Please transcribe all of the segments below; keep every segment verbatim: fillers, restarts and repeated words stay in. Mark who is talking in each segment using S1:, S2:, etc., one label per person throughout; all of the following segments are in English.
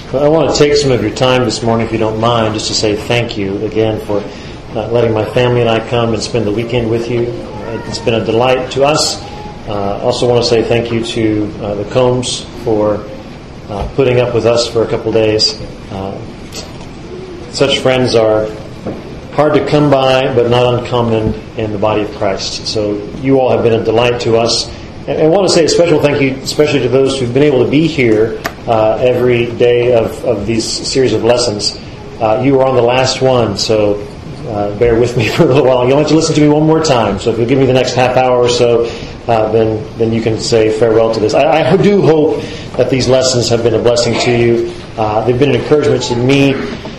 S1: I want to take some of your time this morning, if you don't mind, just to say thank you again for uh, letting my family and I come and spend the weekend with you. Uh, it's been a delight to us. I uh, also want to say thank you to uh, the Combs for uh, putting up with us for a couple days. Uh, such friends are hard to come by, but not uncommon in the body of Christ. So you all have been a delight to us. And I want to say a special thank you, especially to those who've been able to be here uh, every day of, of these series of lessons. Uh, you are on the last one, so uh, bear with me for a little while. You'll have to listen to me one more time. So if you'll give me the next half hour or so, uh, then then you can say farewell to this. I, I do hope that these lessons have been a blessing to you. Uh, they've been an encouragement to me.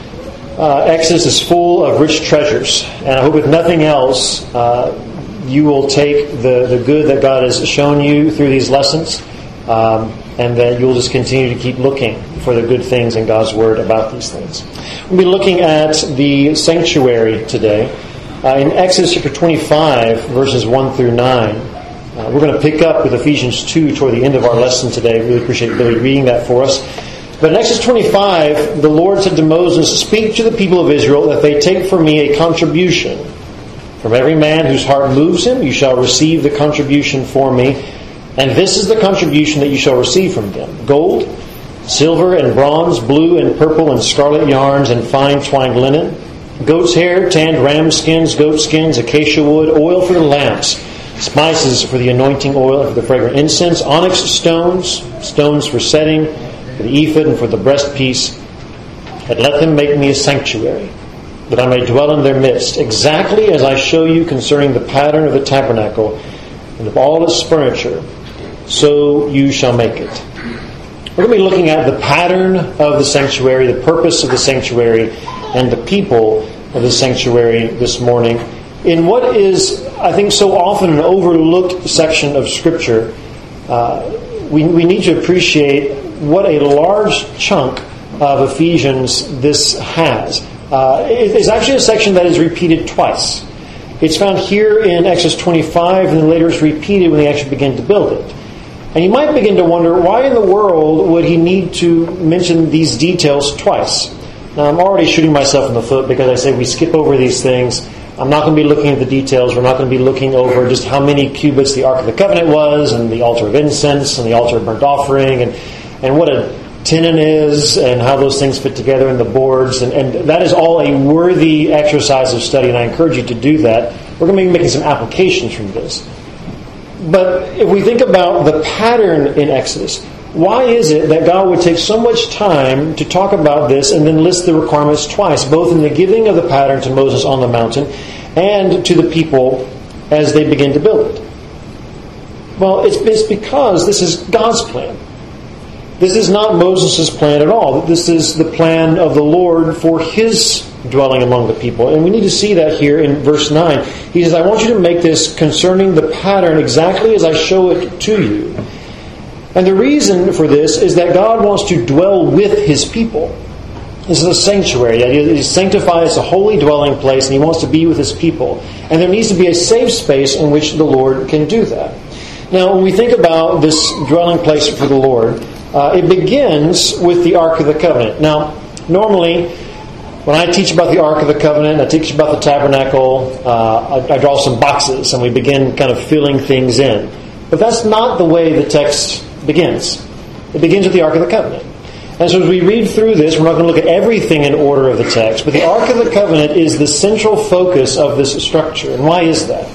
S1: Uh, Exodus is full of rich treasures, and I hope if nothing else, uh, you will take the, the good that God has shown you through these lessons, um, and that you'll just continue to keep looking for the good things in God's Word about these things. We'll be looking at the sanctuary today. Uh, in Exodus chapter twenty-five, verses one through nine. Uh, we're going to pick up with Ephesians two toward the end of our lesson today. I really appreciate Billy reading that for us. But in Exodus twenty-five, the Lord said to Moses, "Speak to the people of Israel that they take from me a contribution. From every man whose heart moves him, you shall receive the contribution for me. And this is the contribution that you shall receive from them: gold, silver and bronze, blue and purple and scarlet yarns, and fine twined linen, goat's hair, tanned ram skins, goat skins, acacia wood, oil for the lamps, spices for the anointing oil and for the fragrant incense, onyx stones, stones for setting, for the ephod and for the breastpiece. And let them make me a sanctuary, that I may dwell in their midst, exactly as I show you concerning the pattern of the tabernacle and of all its furniture, so you shall make it." We're going to be looking at the pattern of the sanctuary, the purpose of the sanctuary, and the people of the sanctuary this morning, in what is, I think, so often an overlooked section of Scripture. Uh, we, we need to appreciate what a large chunk of Ephesians this has. Uh, it's actually a section that is repeated twice. It's found here in Exodus twenty-five, and then later it's repeated when they actually begin to build it. And you might begin to wonder, why in the world would he need to mention these details twice? Now, I'm already shooting myself in the foot because I say we skip over these things. I'm not going to be looking at the details. We're not going to be looking over just how many cubits the Ark of the Covenant was, and the altar of incense, and the altar of burnt offering, and, and what a tenon is, and how those things fit together in the boards, and, and that is all a worthy exercise of study, and I encourage you to do that. We're going to be making some applications from this. But if we think about the pattern in Exodus, why is it that God would take so much time to talk about this and then list the requirements twice, both in the giving of the pattern to Moses on the mountain and to the people as they begin to build it? Well, it's, it's because this is God's plan. This is not Moses' plan at all. This is the plan of the Lord for His dwelling among the people. And we need to see that here in verse nine. He says, "I want you to make this concerning the pattern exactly as I show it to you." And the reason for this is that God wants to dwell with His people. This is a sanctuary. He sanctifies a holy dwelling place, and He wants to be with His people. And there needs to be a safe space in which the Lord can do that. Now, when we think about this dwelling place for the Lord, Uh, it begins with the Ark of the Covenant. Now, normally, when I teach about the Ark of the Covenant, I teach about the tabernacle, uh, I, I draw some boxes and we begin kind of filling things in. But that's not the way the text begins. It begins with the Ark of the Covenant. And so as we read through this, we're not going to look at everything in order of the text, but the Ark of the Covenant is the central focus of this structure. And why is that?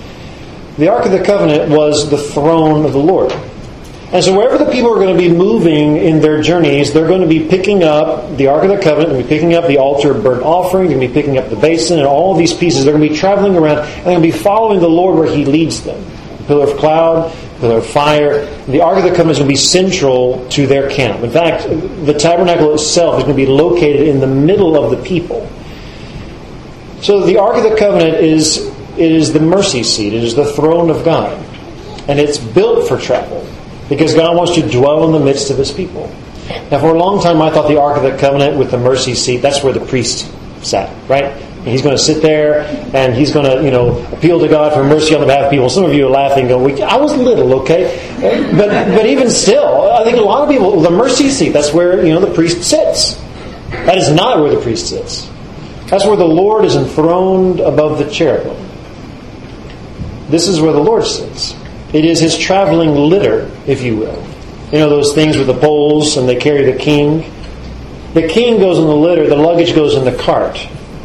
S1: The Ark of the Covenant was the throne of the Lord. And so wherever the people are going to be moving in their journeys, they're going to be picking up the Ark of the Covenant, they're going to be picking up the altar of burnt offering, they're going to be picking up the basin, and all of these pieces. They're going to be traveling around, and they're going to be following the Lord where He leads them. The pillar of cloud, the pillar of fire. The Ark of the Covenant is going to be central to their camp. In fact, the tabernacle itself is going to be located in the middle of the people. So the Ark of the Covenant is, it is the mercy seat. It is the throne of God. And it's built for travel, because God wants to dwell in the midst of His people. Now, for a long time, I thought the Ark of the Covenant with the mercy seat, that's where the priest sat, right? And he's going to sit there and he's going to, you know, appeal to God for mercy on the behalf of people. Some of you are laughing, going, I was little, okay? But but even still, I think a lot of people, the mercy seat, that's where, you know, the priest sits. That is not where the priest sits. That's where the Lord is enthroned above the cherubim. This is where the Lord sits. It is His traveling litter, if you will. You know those things with the poles and they carry the king? The king goes in the litter, the luggage goes in the cart.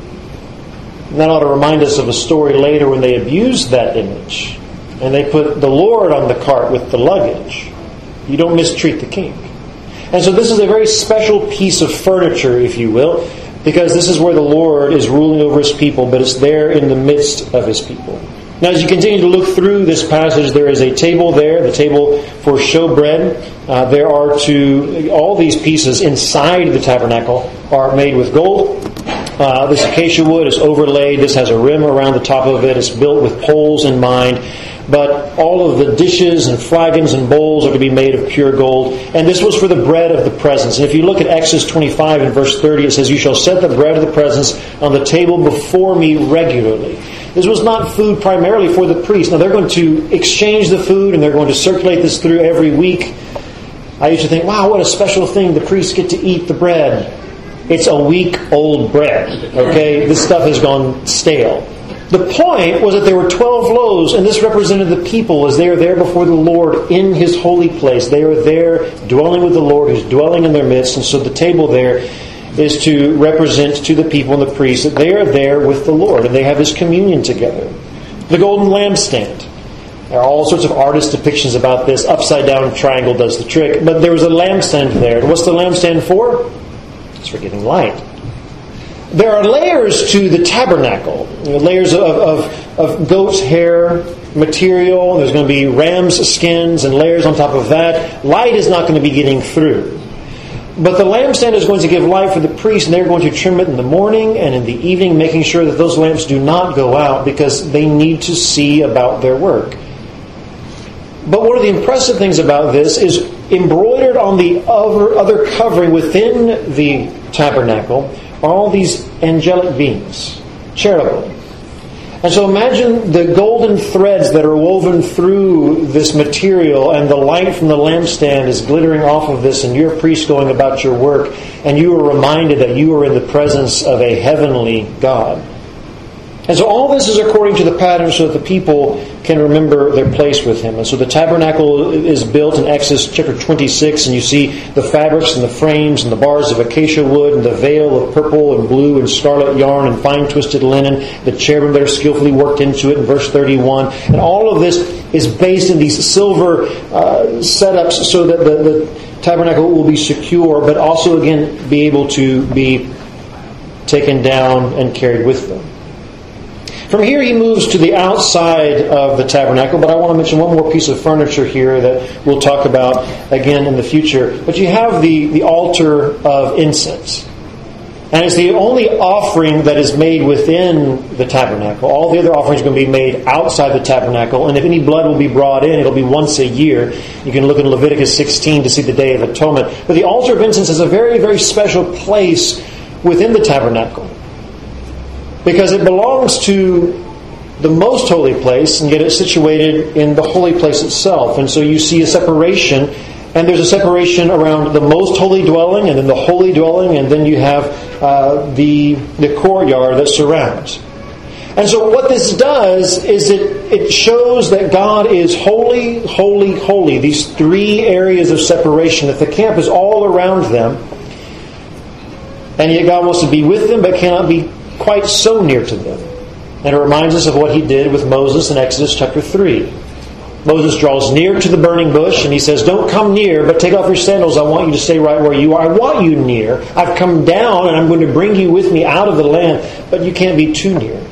S1: And that ought to remind us of a story later when they abused that image. And they put the Lord on the cart with the luggage. You don't mistreat the king. And so this is a very special piece of furniture, if you will, because this is where the Lord is ruling over His people, but it's there in the midst of His people. Now, as you continue to look through this passage, there is a table there, the table for showbread. Uh, there are two, all these pieces inside the tabernacle are made with gold. Uh, this acacia wood is overlaid. This has a rim around the top of it. It's built with poles in mind. But all of the dishes and flagons and bowls are to be made of pure gold. And this was for the bread of the presence. And if you look at Exodus twenty-five and verse thirty, it says, "You shall set the bread of the presence on the table before me regularly." This was not food primarily for the priest. Now they're going to exchange the food and they're going to circulate this through every week. I used to think, wow, what a special thing. The priests get to eat the bread. It's a week-old bread. Okay, this stuff has gone stale. The point was that there were twelve loaves, and this represented the people as they are there before the Lord in His holy place. They are there dwelling with the Lord who's dwelling in their midst. And so the table there is to represent to the people and the priests that they are there with the Lord, and they have this communion together. The golden lampstand. There are all sorts of artist depictions about this. Upside down triangle does the trick. But there was a lampstand there. And what's the lampstand for? It's for giving light. There are layers to the tabernacle. You know, layers of, of, of goat's hair material. There's going to be ram's skins and layers on top of that. Light is not going to be getting through. But the lampstand is going to give light for the priest, and they're going to trim it in the morning and in the evening, making sure that those lamps do not go out because they need to see about their work. But one of the impressive things about this is embroidered on the other, other covering within the tabernacle are all these angelic beings, cherubim. And so imagine the golden threads that are woven through this material, and the light from the lampstand is glittering off of this, and you're a priest going about your work, and you are reminded that you are in the presence of a heavenly God. And so all this is according to the pattern so that the people can remember their place with Him. And so the tabernacle is built in Exodus chapter twenty-six, and you see the fabrics and the frames and the bars of acacia wood and the veil of purple and blue and scarlet yarn and fine twisted linen, the cherubim that are skillfully worked into it in verse thirty-one. And all of this is based in these silver uh, setups so that the, the tabernacle will be secure, but also again be able to be taken down and carried with them. From here he moves to the outside of the tabernacle, but I want to mention one more piece of furniture here that we'll talk about again in the future. But you have the, the altar of incense. And it's the only offering that is made within the tabernacle. All the other offerings are going to be made outside the tabernacle, and if any blood will be brought in, it'll be once a year. You can look in Leviticus sixteen to see the Day of Atonement. But the altar of incense is a very, very special place within the tabernacle, because it belongs to the most holy place, and yet it's situated in the holy place itself. And so you see a separation, and there's a separation around the most holy dwelling, and then the holy dwelling, and then you have uh, the, the courtyard that surrounds. And so what this does is it, it shows that God is holy, holy, holy. These three areas of separation, that the camp is all around them, and yet God wants to be with them, but cannot be quite so near to them. And it reminds us of what He did with Moses in Exodus chapter three. Moses draws near to the burning bush and he says, "Don't come near, but take off your sandals. I want you to stay right where you are. I want you near. I've come down and I'm going to bring you with me out of the land, but you can't be too near."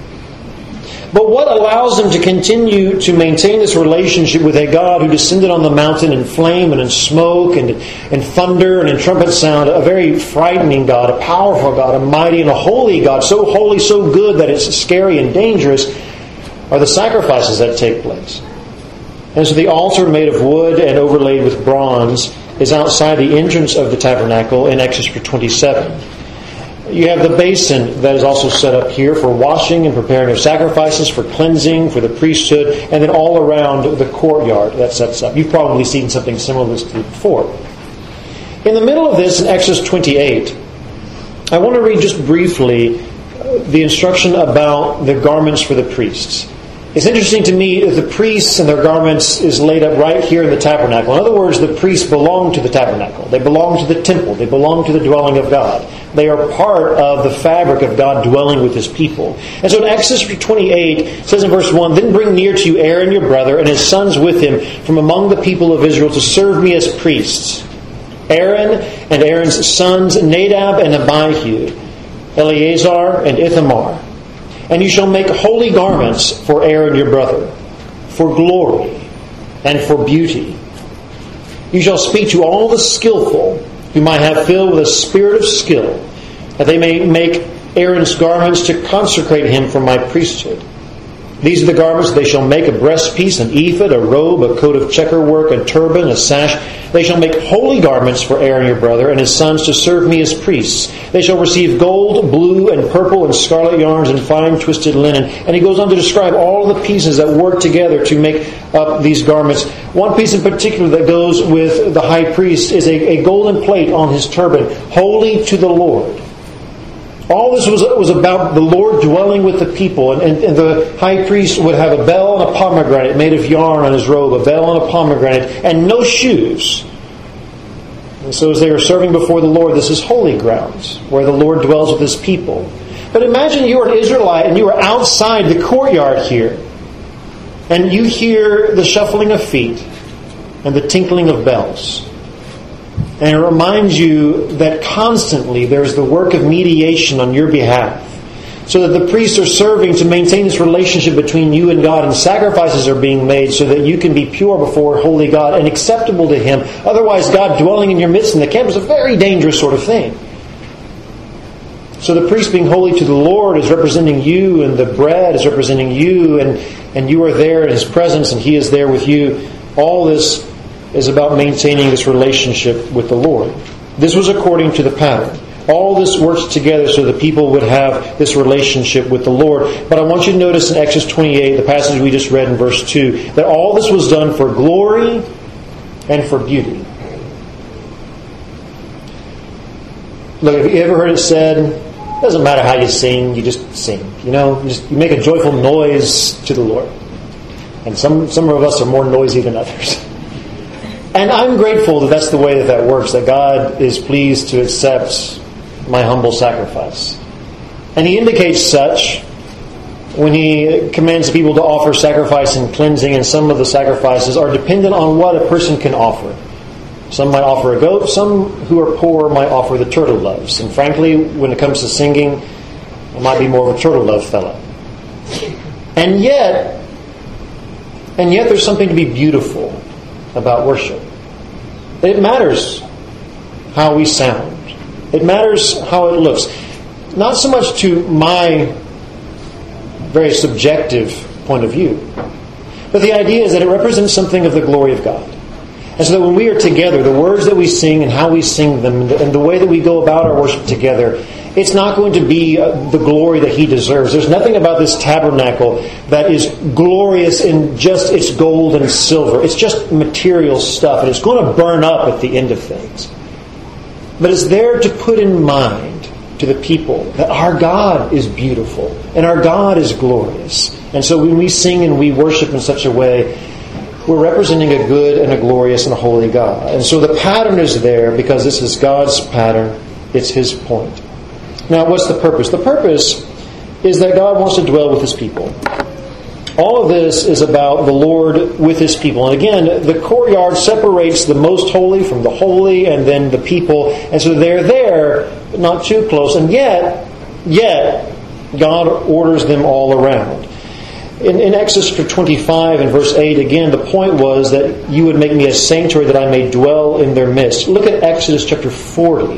S1: But what allows them to continue to maintain this relationship with a God who descended on the mountain in flame and in smoke and in thunder and in trumpet sound, a very frightening God, a powerful God, a mighty and a holy God, so holy, so good that it's scary and dangerous, are the sacrifices that take place. And so the altar made of wood and overlaid with bronze is outside the entrance of the tabernacle in Exodus twenty-seven. You have the basin that is also set up here for washing and preparing of sacrifices, for cleansing, for the priesthood, and then all around the courtyard that sets up. You've probably seen something similar to this before. In the middle of this, in Exodus twenty-eight, I want to read just briefly the instruction about the garments for the priests. It's interesting to me that the priests and their garments is laid up right here in the tabernacle. In other words, the priests belong to the tabernacle. They belong to the temple. They belong to the dwelling of God. They are part of the fabric of God dwelling with His people. And so in Exodus twenty-eight, it says in verse one, "Then bring near to you Aaron your brother and his sons with him from among the people of Israel to serve me as priests. Aaron and Aaron's sons, Nadab and Abihu, Eleazar and Ithamar. And you shall make holy garments for Aaron your brother, for glory and for beauty. You shall speak to all the skillful, whom I have filled with a spirit of skill, that they may make Aaron's garments to consecrate him for my priesthood. These are the garments they shall make: a breastpiece, an ephod, a robe, a coat of checker work, a turban, a sash. They shall make holy garments for Aaron your brother and his sons to serve me as priests. They shall receive gold, blue, and purple, and scarlet yarns, and fine twisted linen." And he goes on to describe all the pieces that work together to make up these garments. One piece in particular that goes with the high priest is a, a golden plate on his turban, "Holy to the Lord." All this was, was about the Lord dwelling with the people. And, and, and the high priest would have a bell and a pomegranate made of yarn on his robe, a bell and a pomegranate, and no shoes. And so as they are serving before the Lord, this is holy grounds, where the Lord dwells with His people. But imagine you are an Israelite and you are outside the courtyard here, and you hear the shuffling of feet and the tinkling of bells. And it reminds you that constantly there's the work of mediation on your behalf, so that the priests are serving to maintain this relationship between you and God, and sacrifices are being made so that you can be pure before holy God and acceptable to Him. Otherwise, God dwelling in your midst in the camp is a very dangerous sort of thing. So the priest being holy to the Lord is representing you, and the bread is representing you, and, and you are there in His presence and He is there with you. All this is about maintaining this relationship with the Lord. This was according to the pattern. All this works together so the people would have this relationship with the Lord. But I want you to notice in Exodus twenty-eight, the passage we just read in verse two, that all this was done for glory and for beauty. Look, have you ever heard it said, it doesn't matter how you sing, you just sing. You know, you, just, you make a joyful noise to the Lord. And some, some of us are more noisy than others. And I'm grateful that that's the way that that works, that God is pleased to accept my humble sacrifice. And He indicates such when He commands people to offer sacrifice and cleansing, and some of the sacrifices are dependent on what a person can offer. Some might offer a goat, some who are poor might offer the turtle doves. And frankly, when it comes to singing, I might be more of a turtle dove fella. And yet, and yet there's something to be beautiful about worship. It matters how we sound. It matters how it looks. Not so much to my very subjective point of view, but the idea is that it represents something of the glory of God. And so that when we are together, the words that we sing and how we sing them and the way that we go about our worship together, it's not going to be the glory that He deserves. There's nothing about this tabernacle that is glorious in just its gold and silver. It's just material stuff, and it's going to burn up at the end of things. But it's there to put in mind to the people that our God is beautiful and our God is glorious. And so when we sing and we worship in such a way, we're representing a good and a glorious and a holy God. And so the pattern is there because this is God's pattern. It's His point. Now, what's the purpose? The purpose is that God wants to dwell with His people. All of this is about the Lord with His people. And again, the courtyard separates the most holy from the holy and then the people. And so they're there, but not too close. And yet, yet, God orders them all around. In, in Exodus twenty-five and verse eight, again, the point was that you would make me a sanctuary that I may dwell in their midst. Look at Exodus chapter forty.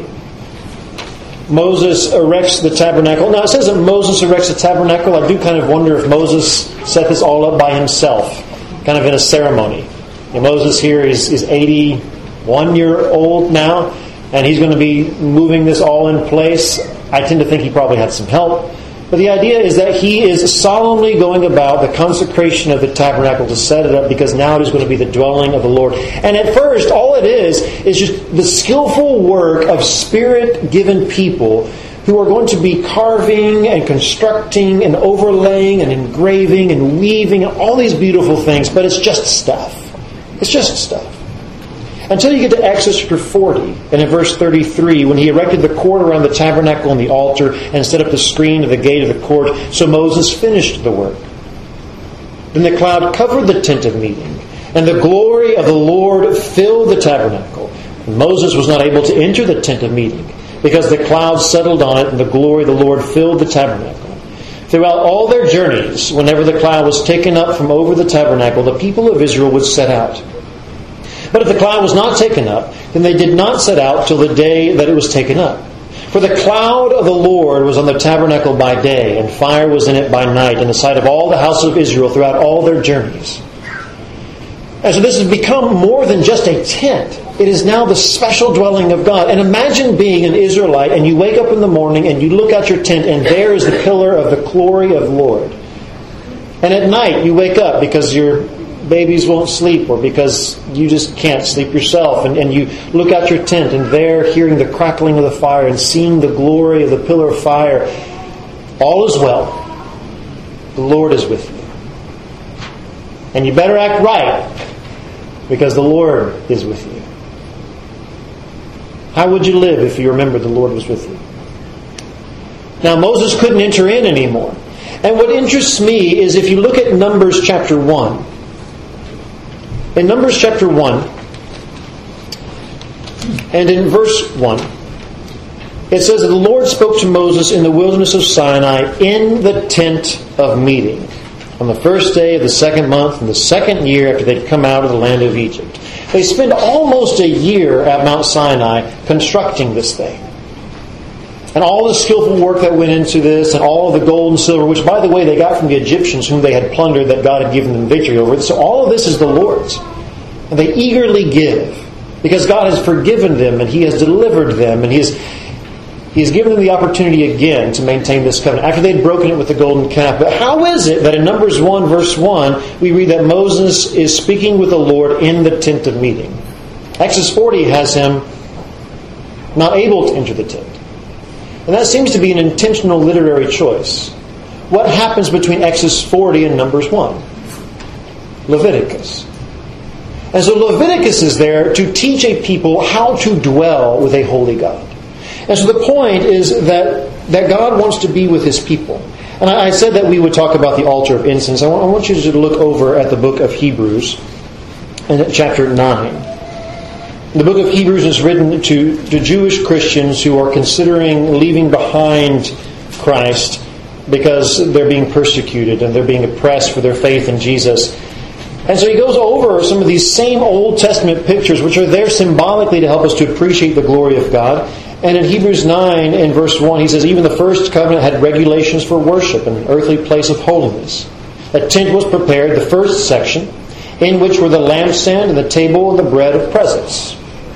S1: Moses erects the tabernacle. Now, it says that Moses erects the tabernacle. I do kind of wonder if Moses set this all up by himself, kind of in a ceremony. And Moses here is, is eighty-one year old now, and he's going to be moving this all in place. I tend to think he probably had some help. But the idea is that he is solemnly going about the consecration of the tabernacle to set it up, because now it is going to be the dwelling of the Lord. And at first, all it is is just the skillful work of Spirit-given people who are going to be carving and constructing and overlaying and engraving and weaving and all these beautiful things, but it's just stuff. It's just stuff. Until you get to Exodus chapter forty, and in verse thirty-three, when he erected the court around the tabernacle and the altar, and set up the screen of the gate of the court, so Moses finished the work. Then the cloud covered the tent of meeting, and the glory of the Lord filled the tabernacle. And Moses was not able to enter the tent of meeting, because the cloud settled on it, and the glory of the Lord filled the tabernacle. Throughout all their journeys, whenever the cloud was taken up from over the tabernacle, the people of Israel would set out. But if the cloud was not taken up, then they did not set out till the day that it was taken up. For the cloud of the Lord was on the tabernacle by day, and fire was in it by night, in the sight of all the house of Israel throughout all their journeys. And so this has become more than just a tent. It is now the special dwelling of God. And imagine being an Israelite, and you wake up in the morning, and you look out your tent, and there is the pillar of the glory of the Lord. And at night, you wake up because your babies won't sleep, or because you just can't sleep yourself, and, and you look out your tent, and there, hearing the crackling of the fire and seeing the glory of the pillar of fire, all is well. The Lord is with you. And you better act right, because the Lord is with you. How would you live if you remembered the Lord was with you? Now, Moses couldn't enter in anymore. And what interests me is if you look at Numbers chapter one. In Numbers chapter one, and in verse one, it says that the Lord spoke to Moses in the wilderness of Sinai in the tent of meeting, on the first day of the second month in the second year after they'd come out of the land of Egypt. They spend almost a year at Mount Sinai constructing this thing. And all the skillful work that went into this, and all of the gold and silver, which, by the way, they got from the Egyptians whom they had plundered, that God had given them victory over. So all of this is the Lord's. And they eagerly give, because God has forgiven them, and He has delivered them, and He has, he has given them the opportunity again to maintain this covenant, after they'd broken it with the golden calf. But how is it that in Numbers one, verse one, we read that Moses is speaking with the Lord in the tent of meeting? Exodus forty has him not able to enter the tent. And that seems to be an intentional literary choice. What happens between Exodus forty and Numbers one? Leviticus. And so Leviticus is there to teach a people how to dwell with a holy God. And so the point is that, that God wants to be with His people. And I, I said that we would talk about the altar of incense. I want, I want you to look over at the book of Hebrews, and at chapter nine. The book of Hebrews is written to, to Jewish Christians who are considering leaving behind Christ because they're being persecuted and they're being oppressed for their faith in Jesus. And so he goes over some of these same Old Testament pictures, which are there symbolically to help us to appreciate the glory of God. And in Hebrews nine, in verse one, he says, even the first covenant had regulations for worship and an earthly place of holiness. A tent was prepared, the first section, in which were the lampstand and the table and the bread of presence.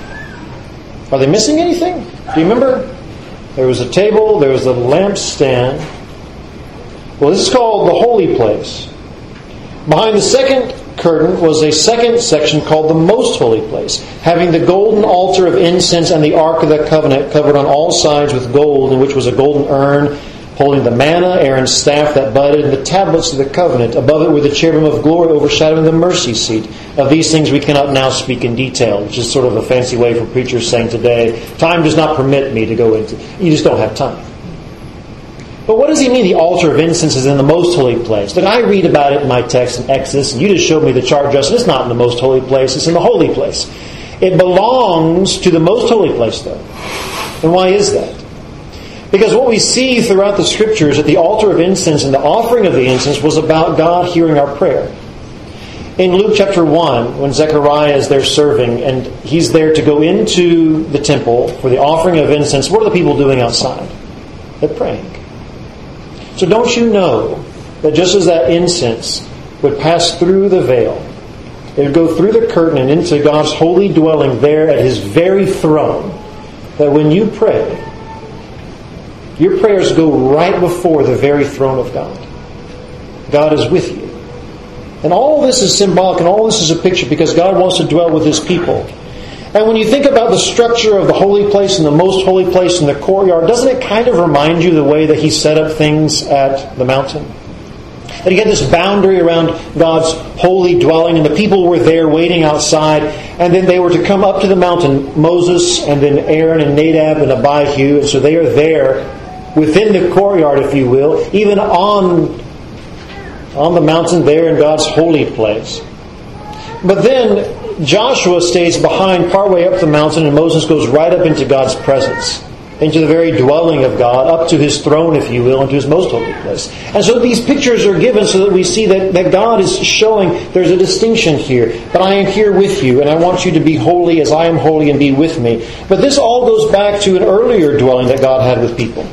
S1: Are they missing anything? Do you remember? There was a table, there was a lampstand. Well, this is called the holy place. Behind the second curtain was a second section called the most holy place, having the golden altar of incense and the ark of the covenant covered on all sides with gold, in which was a golden urn holding the manna, Aaron's staff that budded, and the tablets of the covenant. Above it were the cherubim of glory overshadowing the mercy seat. Of these things we cannot now speak in detail, which is sort of a fancy way for preachers saying today, time does not permit me to go into. You just don't have time. But what does he mean the altar of incense is in the most holy place? Look, I read about it in my text in Exodus, and you just showed me the chart, Justin. It's not in the most holy place. It's in the holy place. It belongs to the most holy place, though. And why is that? Because what we see throughout the Scriptures at the altar of incense and the offering of the incense was about God hearing our prayer. In Luke chapter one, when Zechariah is there serving, and he's there to go into the temple for the offering of incense, what are the people doing outside? They're praying. So don't you know that just as that incense would pass through the veil, it would go through the curtain and into God's holy dwelling there at His very throne, that when you pray, Your prayers go right before the very throne of God. God is with you. And all this is symbolic, and all this is a picture, because God wants to dwell with His people. And when you think about the structure of the holy place and the most holy place in the courtyard, doesn't it kind of remind you of the way that He set up things at the mountain? That He had this boundary around God's holy dwelling, and the people were there waiting outside, and then they were to come up to the mountain, Moses and then Aaron and Nadab and Abihu, and so they are there within the courtyard, if you will, even on, on the mountain there in God's holy place. But then Joshua stays behind partway up the mountain, and Moses goes right up into God's presence, into the very dwelling of God, up to His throne, if you will, into His most holy place. And so these pictures are given so that we see that, that God is showing there's a distinction here. But I am here with you, and I want you to be holy as I am holy, and be with me. But this all goes back to an earlier dwelling that God had with people.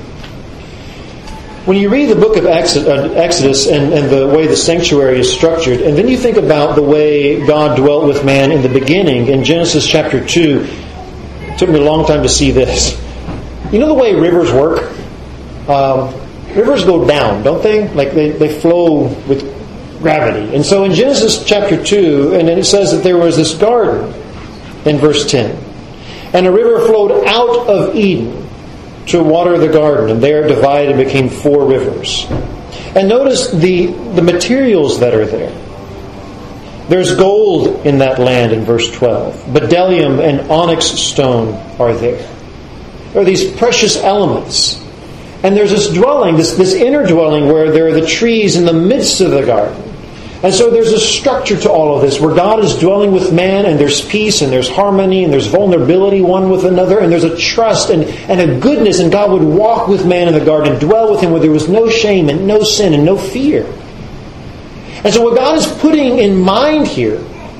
S1: When you read the book of Exodus and, and the way the sanctuary is structured, and then you think about the way God dwelt with man in the beginning, in Genesis chapter two, it took me a long time to see this. You know the way rivers work? Um, rivers go down, don't they? Like they, they flow with gravity. And so in Genesis chapter two, and then it says that there was this garden in verse ten. And a river flowed out of Eden to water the garden, and there it divided and became four rivers. And notice the, the materials that are there. There's gold in that land in verse twelve. Bdellium and onyx stone are there. There are these precious elements. And there's this dwelling, this, this inner dwelling where there are the trees in the midst of the garden. And so there's a structure to all of this where God is dwelling with man, and there's peace and there's harmony and there's vulnerability one with another, and there's a trust and, and a goodness, and God would walk with man in the garden and dwell with him where there was no shame and no sin and no fear. And so what God is putting in mind here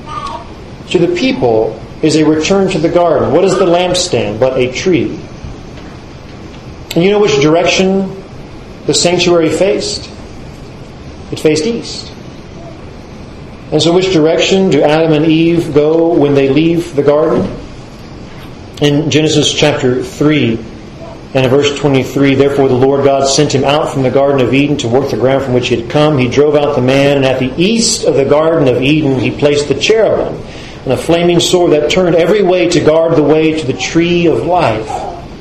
S1: to the people is a return to the garden. What is the lampstand but a tree? And you know which direction the sanctuary faced? It faced east. And so which direction do Adam and Eve go when they leave the garden? In Genesis chapter three and in verse twenty-three, therefore the Lord God sent him out from the Garden of Eden to work the ground from which he had come. He drove out the man, and at the east of the Garden of Eden he placed the cherubim and a flaming sword that turned every way to guard the way to the tree of life.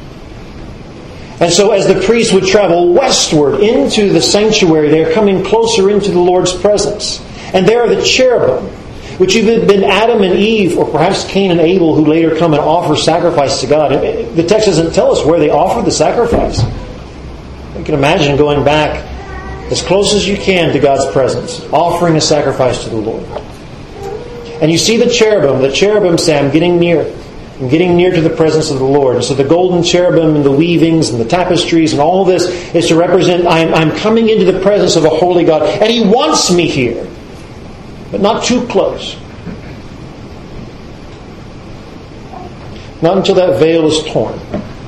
S1: And so as the priests would travel westward into the sanctuary, they are coming closer into the Lord's presence. And there are the cherubim, which have been Adam and Eve, or perhaps Cain and Abel, who later come and offer sacrifice to God. The text doesn't tell us where they offered the sacrifice. You can imagine going back as close as you can to God's presence, offering a sacrifice to the Lord. And you see the cherubim. The cherubim say, I'm getting near. I'm getting near to the presence of the Lord. And so the golden cherubim and the weavings and the tapestries and all this is to represent, I'm, I'm coming into the presence of a holy God. And He wants me here. But not too close. Not until that veil is torn.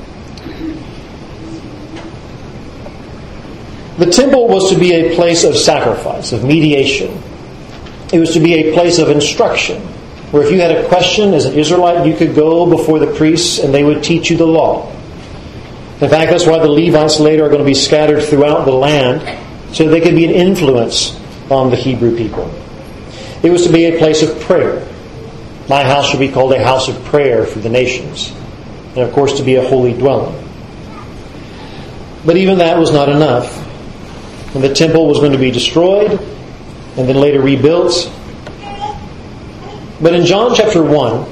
S1: The temple was to be a place of sacrifice, of mediation. It was to be a place of instruction, where if you had a question as an Israelite, you could go before the priests and they would teach you the law. In fact, that's why the Levites later are going to be scattered throughout the land, so they could be an influence on the Hebrew people. It was to be a place of prayer. My house should be called a house of prayer for the nations. And of course to be a holy dwelling. But even that was not enough. And the temple was going to be destroyed and then later rebuilt. But in John chapter one,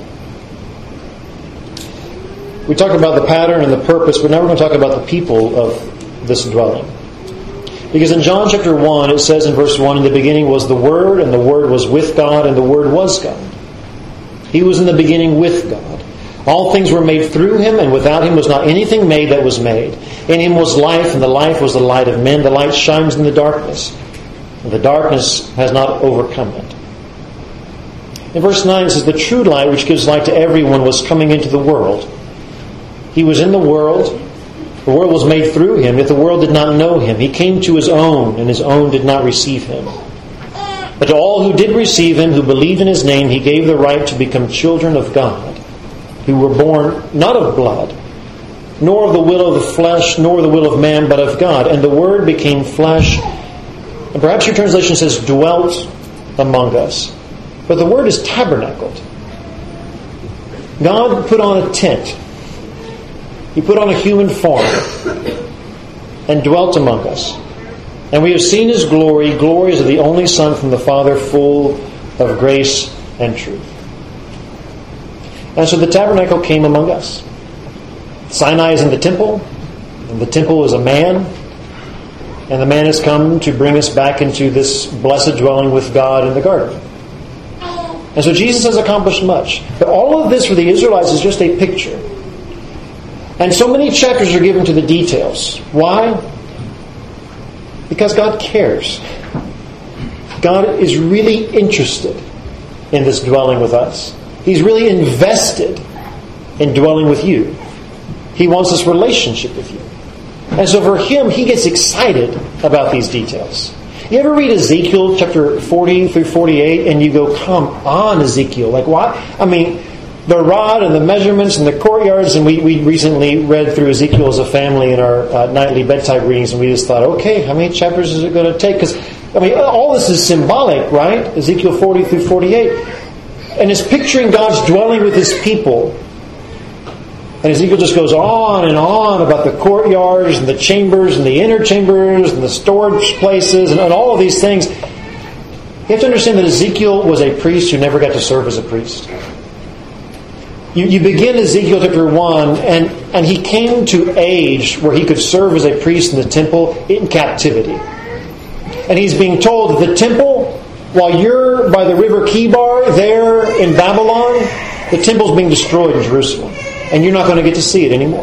S1: we talked about the pattern and the purpose, but now we're going to talk about the people of this dwelling. Because in John chapter one, it says in verse one, in the beginning was the Word, and the Word was with God, and the Word was God. He was in the beginning with God. All things were made through Him, and without Him was not anything made that was made. In Him was life, and the life was the light of men. The light shines in the darkness, and the darkness has not overcome it. In verse nine it says, the true light, which gives light to everyone, was coming into the world. He was in the world. The world was made through Him, yet the world did not know Him. He came to His own, and His own did not receive Him. But to all who did receive Him, who believed in His name, He gave the right to become children of God, who were born not of blood, nor of the will of the flesh, nor the will of man, but of God. And the Word became flesh. And perhaps your translation says dwelt among us. But the word is tabernacled. God put on a tent. He put on a human form and dwelt among us. And we have seen His glory, glory as of the only Son from the Father, full of grace and truth. And so the tabernacle came among us. Sinai is in the temple, and the temple is a man, and the man has come to bring us back into this blessed dwelling with God in the garden. And so Jesus has accomplished much. But all of this for the Israelites is just a picture. And so many chapters are given to the details. Why? Because God cares. God is really interested in this dwelling with us. He's really invested in dwelling with you. He wants this relationship with you. And so for Him, He gets excited about these details. You ever read Ezekiel chapter forty through forty-eight and you go, come on, Ezekiel. Like, why? I mean, the rod and the measurements and the courtyards, and we, we recently read through Ezekiel as a family in our uh, nightly bedtime readings, and we just thought, okay, how many chapters is it going to take? Because, I mean, all this is symbolic, right? Ezekiel forty through forty-eight. And it's picturing God's dwelling with His people. And Ezekiel just goes on and on about the courtyards and the chambers and the inner chambers and the storage places and, and all of these things. You have to understand that Ezekiel was a priest who never got to serve as a priest. You, you begin Ezekiel chapter one, and, and he came to age where he could serve as a priest in the temple in captivity. And he's being told that the temple, while you're by the river Kibar there in Babylon, the temple's being destroyed in Jerusalem. And you're not going to get to see it anymore.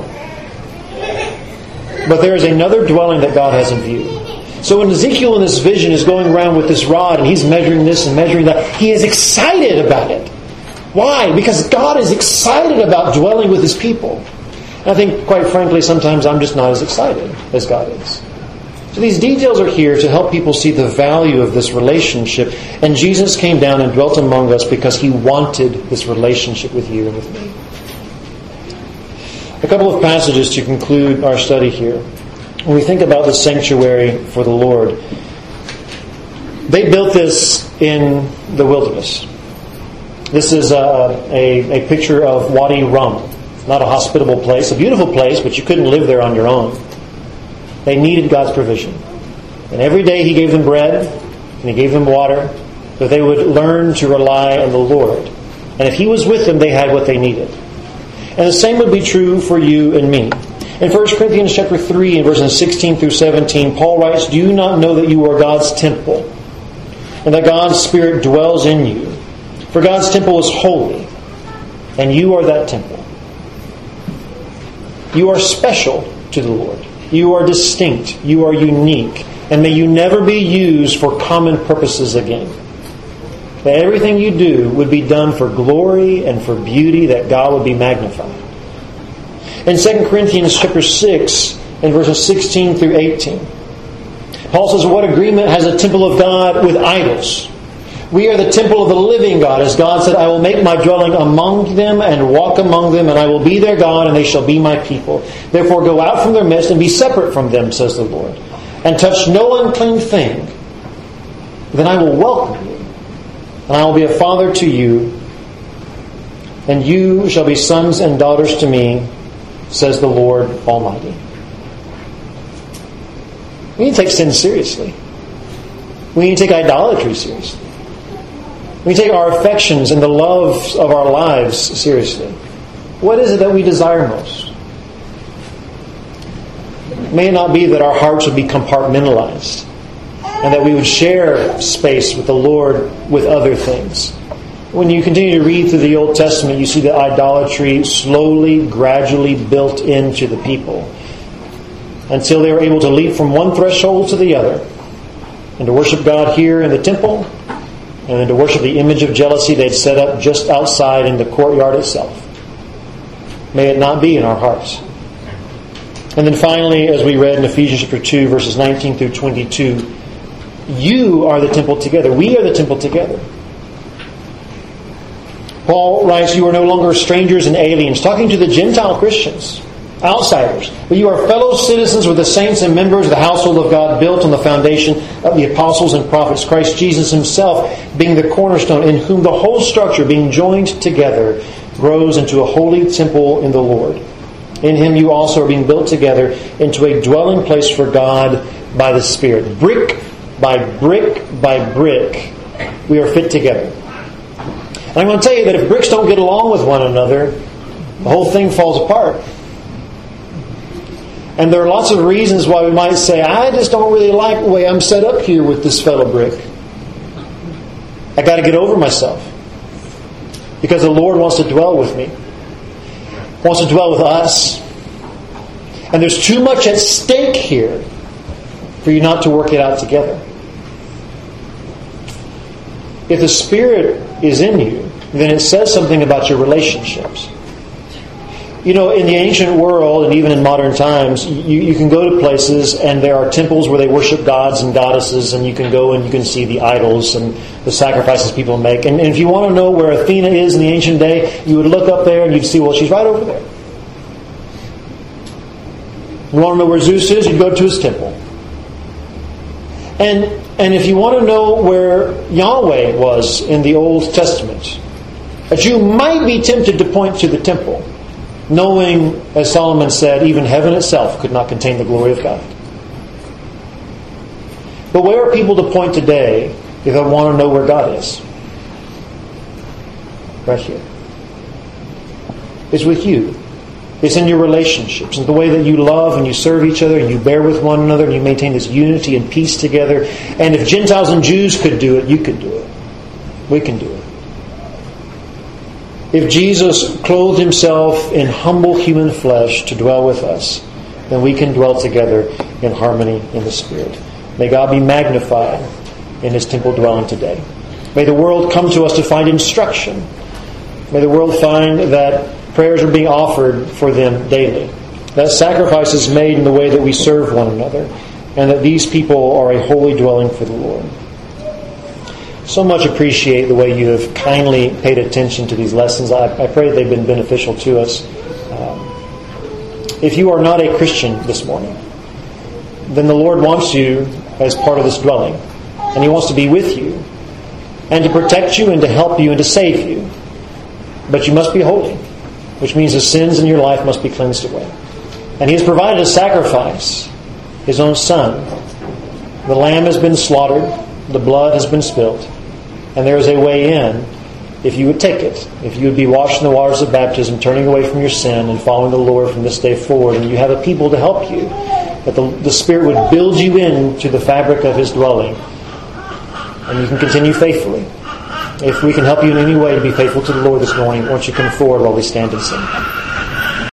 S1: But there is another dwelling that God has in view. So when Ezekiel in this vision is going around with this rod and he's measuring this and measuring that, he is excited about it. Why? Because God is excited about dwelling with His people. And I think, quite frankly, sometimes I'm just not as excited as God is. So these details are here to help people see the value of this relationship. And Jesus came down and dwelt among us because He wanted this relationship with you and with me. A couple of passages to conclude our study here. When we think about the sanctuary for the Lord, they built this in the wilderness. This is a, a, a picture of Wadi Rum. It's not a hospitable place, a beautiful place, but you couldn't live there on your own. They needed God's provision. And every day He gave them bread and He gave them water, that they would learn to rely on the Lord. And if He was with them, they had what they needed. And the same would be true for you and me. In First Corinthians chapter three, in verses sixteen through seventeen, Paul writes, "Do you not know that you are God's temple, and that God's Spirit dwells in you? For God's temple is holy, and you are that temple. You are special to the Lord. You are distinct. You are unique. And may you never be used for common purposes again. That everything you do would be done for glory and for beauty, that God would be magnified." In Second Corinthians chapter six, in verses sixteen through eighteen, Paul says, "What agreement has the temple of God with idols? We are the temple of the living God. As God said, I will make my dwelling among them and walk among them, and I will be their God, and they shall be my people. Therefore go out from their midst and be separate from them, says the Lord, and touch no unclean thing. Then I will welcome you, and I will be a father to you, and you shall be sons and daughters to me, says the Lord Almighty." We need to take sin seriously. We need to take idolatry seriously. We take our affections and the loves of our lives seriously. What is it that we desire most? May it not be that our hearts would be compartmentalized and that we would share space with the Lord with other things. When you continue to read through the Old Testament, you see that idolatry slowly, gradually built into the people until they were able to leap from one threshold to the other and to worship God here in the temple, and then to worship the image of jealousy they'd set up just outside in the courtyard itself. May it not be in our hearts. And then finally, as we read in Ephesians chapter two, verses nineteen through twenty-two, you are the temple together. We are the temple together. Paul writes, "You are no longer strangers and aliens," talking to the Gentile Christians. outsiders. But you are fellow citizens with the saints and members of the household of God, built on the foundation of the apostles and prophets, Christ Jesus himself being the cornerstone, in whom the whole structure, being joined together, grows into a holy temple in the Lord. In him you also are being built together into a dwelling place for God by the Spirit. Brick by brick by brick, we are fit together. And I'm going to tell you that if bricks don't get along with one another, the whole thing falls apart. And there are lots of reasons why we might say, I just don't really like the way I'm set up here with this fellow brick. I got to get over myself. Because the Lord wants to dwell with me. Wants to dwell with us. And there's too much at stake here for you not to work it out together. If the Spirit is in you, then it says something about your relationships. You know, in the ancient world, and even in modern times, you, you can go to places and there are temples where they worship gods and goddesses, and you can go and you can see the idols and the sacrifices people make. And, and if you want to know where Athena is in the ancient day, you would look up there and you'd see, well, she's right over there. You want to know where Zeus is? You'd go to his temple. And and if you want to know where Yahweh was in the Old Testament, a Jew might be tempted to point to the temple, knowing, as Solomon said, even heaven itself could not contain the glory of God. But where are people to point today if they want to know where God is? Right here. It's with you. It's in your relationships, in the way that you love and you serve each other and you bear with one another and you maintain this unity and peace together. And if Gentiles and Jews could do it, you could do it. We can do it. If Jesus clothed himself in humble human flesh to dwell with us, then we can dwell together in harmony in the Spirit. May God be magnified in his temple dwelling today. May the world come to us to find instruction. May the world find that prayers are being offered for them daily, that sacrifice is made in the way that we serve one another, and that these people are a holy dwelling for the Lord. So much appreciate the way you have kindly paid attention to these lessons. I, I pray that they've been beneficial to us. Um, if you are not a Christian this morning, then the Lord wants you as part of this dwelling, and he wants to be with you, and to protect you, and to help you, and to save you. But you must be holy, which means the sins in your life must be cleansed away. And he has provided a sacrifice, his own Son. The lamb has been slaughtered, the blood has been spilled, and there is a way in if you would take it. If you would be washed in the waters of baptism, turning away from your sin and following the Lord from this day forward, and you have a people to help you, that the, the Spirit would build you into the fabric of his dwelling, and you can continue faithfully. If we can help you in any way to be faithful to the Lord this morning, won't you come forward while we stand and sing?